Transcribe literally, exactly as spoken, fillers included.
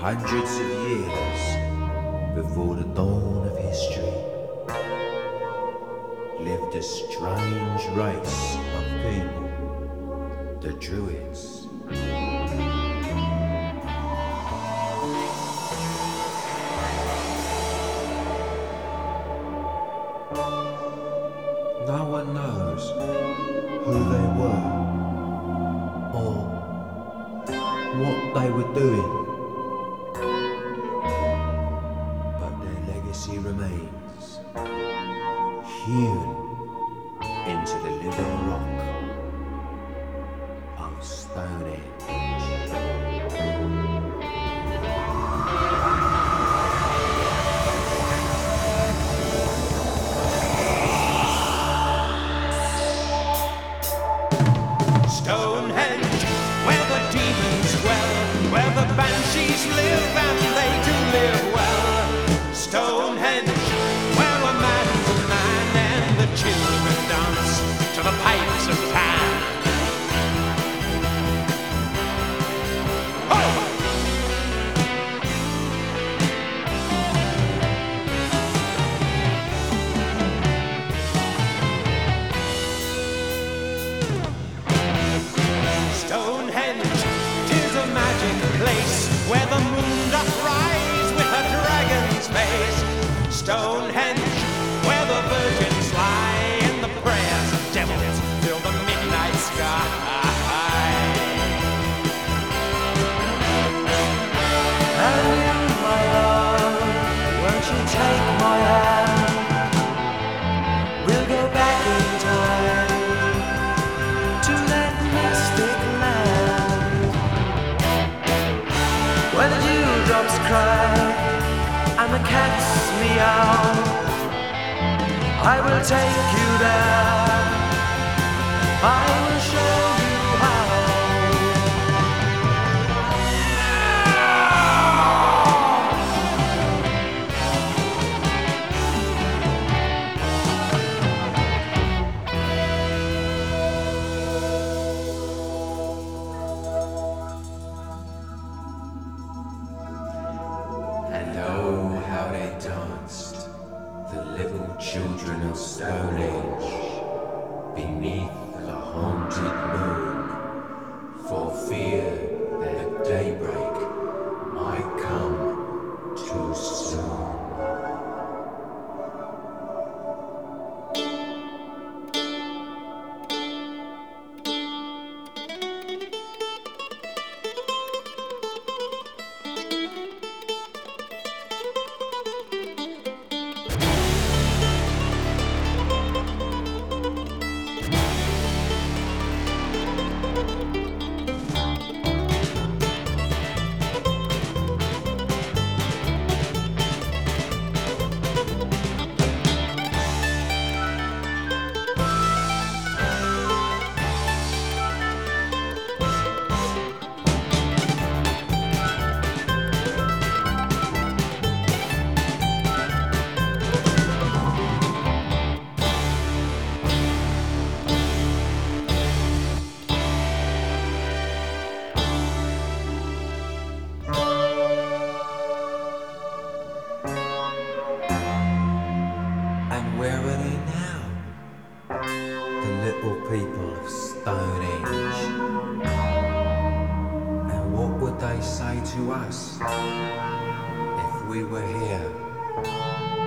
Hundreds of years before the dawn of history lived a strange race of people, the Druids. No one knows who they were or what they were doing, but their legacy remains hewn into the living rock of Stonehenge. Stonehenge, where the demons dwell, where the banshees live and they do live well. Stonehenge, where a man's a man and the children dance to the pipes of Pan. Oh! Stonehenge, 'tis a magic place where the moon doth rise with a dragon's face. Stonehenge, where the virgins lie and the prayers of devils fill the midnight sky. And you, my love, won't you take my hand? We'll go back in time to that mystic land where the dewdrops cry and the cats meow. I will take you there, I will show you how. And oh, how they danced, the little children of Stonehenge, beneath the haunted moon, for fear that daybreak might come too soon. And where are they now? The little people of Stonehenge. And what would they say to us if we were here